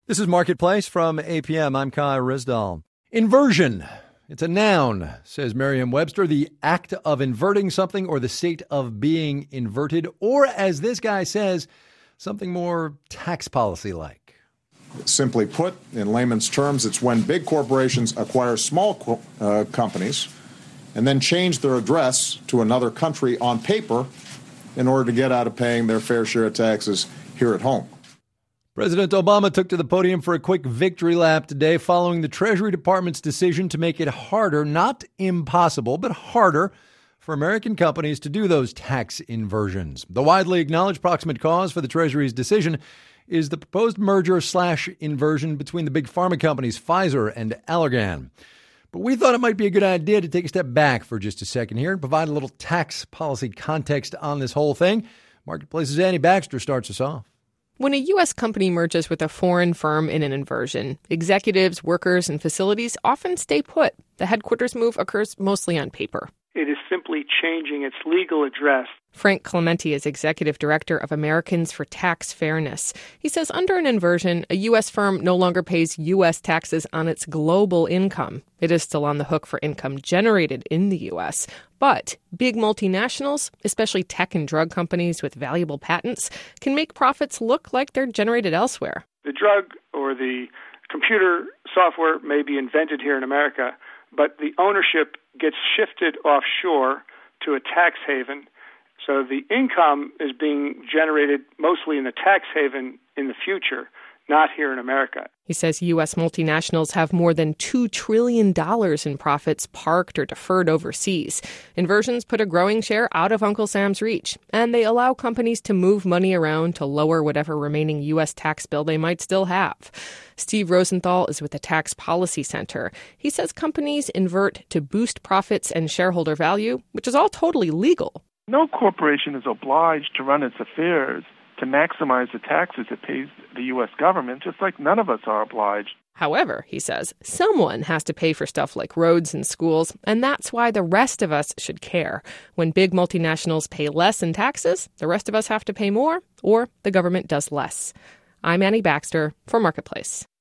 This is Marketplace from APM. I'm Kai Rizdal. Inversion. It's a noun, says Merriam-Webster, the act of inverting something or the state of being inverted, or as this guy says, something more tax policy-like. Simply put, in layman's terms, it's when big corporations acquire small companies and then change their address to another country on paper in order to get out of paying their fair share of taxes here at home. President Obama took to the podium for a quick victory lap today following the Treasury Department's decision to make it harder, not impossible, but harder for American companies to do those tax inversions. The widely acknowledged proximate cause for the Treasury's decision is the proposed merger/inversion between the big pharma companies Pfizer and Allergan. But we thought it might be a good idea to take a step back for just a second here and provide a little tax policy context on this whole thing. Marketplace's Annie Baxter starts us off. When a U.S. company merges with a foreign firm in an inversion, executives, workers, and facilities often stay put. The headquarters move occurs mostly on paper. It is simply changing its legal address. Frank Clementi is executive director of Americans for Tax Fairness. He says under an inversion, a U.S. firm no longer pays U.S. taxes on its global income. It is still on the hook for income generated in the U.S. But big multinationals, especially tech and drug companies with valuable patents, can make profits look like they're generated elsewhere. The drug or the computer software may be invented here in America, but the ownership gets shifted offshore to a tax haven. So the income is being generated mostly in the tax haven in the future, not here in America. He says U.S. multinationals have more than $2 trillion in profits parked or deferred overseas. Inversions put a growing share out of Uncle Sam's reach, and they allow companies to move money around to lower whatever remaining U.S. tax bill they might still have. Steve Rosenthal is with the Tax Policy Center. He says companies invert to boost profits and shareholder value, which is all totally legal. No corporation is obliged to run its affairs to maximize the taxes it pays the U.S. government, just like none of us are obliged. However, he says, someone has to pay for stuff like roads and schools, and that's why the rest of us should care. When big multinationals pay less in taxes, the rest of us have to pay more, or the government does less. I'm Annie Baxter for Marketplace.